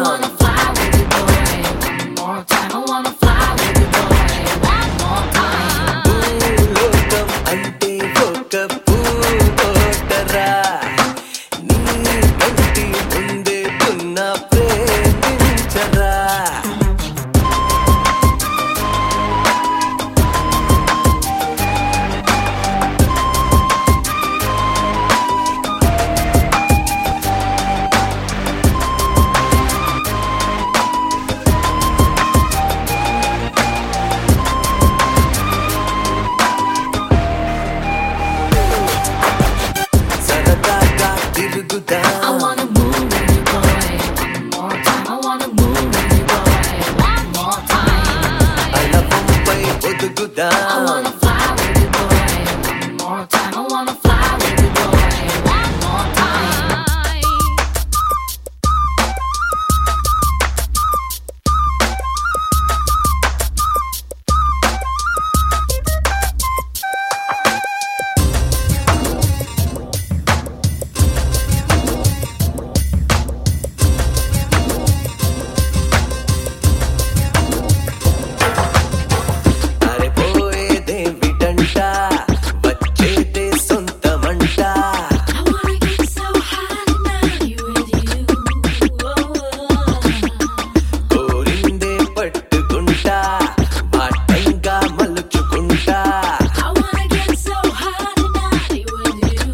wanna fly with you, boy. One more time. I wanna fly with you, boy. One more time. భూలోకం అంటే ఒక పూతోటరా నీ కంటి ముందే ఉన్న ప్రేమించరా సరదాగా తిరుగుదాం I wanna move with you, boy. One more time. I wanna move with you, boy. One more time. అలవంపై I ఒదుగుదాం wanna fly with you, boy. One more time. I wanna fly with you, boy. One more time. అరే పోయేదేమిటంట వచ్చేదే సొంతమంట I wanna get so high tonight with you. కోరిందే పట్టుకుంటా వాటంగా మలుచుకుంటా I wanna get so high tonight with you.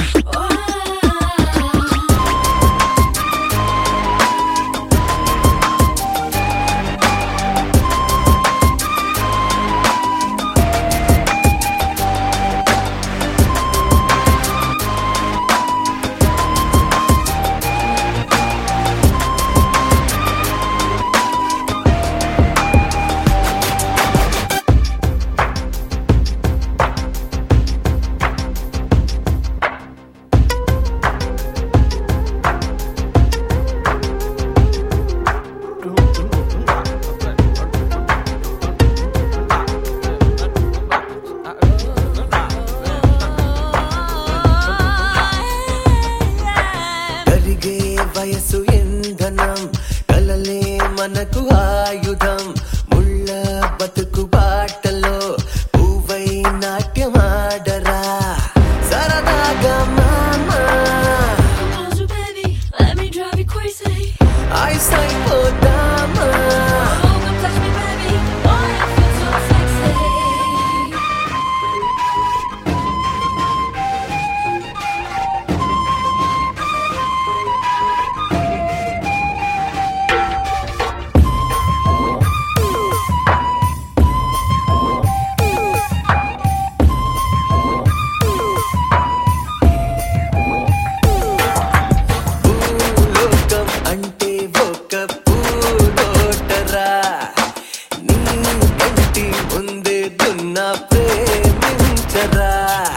కరిగే వయసు ఇంధనం కలలే మనకు ఆయుధం ముళ్ళ బతుకు బాటలో పువ్వై నాట్యమాడరా సరదాగా మామా Closer, baby, let me drive you crazy. ఐసైపోదామా Oh, come touch me, baby. Boy, I feel so sexy. భూలోకం అంటే ఒక పూతోటరా నీ కంటి ముందే దున్న ప్రేమించరా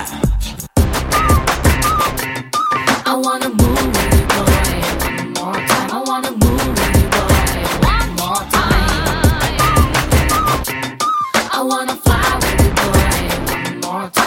I wanna move with you, boy. One more time. I wanna move with you, boy. One more time. I wanna fly with you, boy. One more time.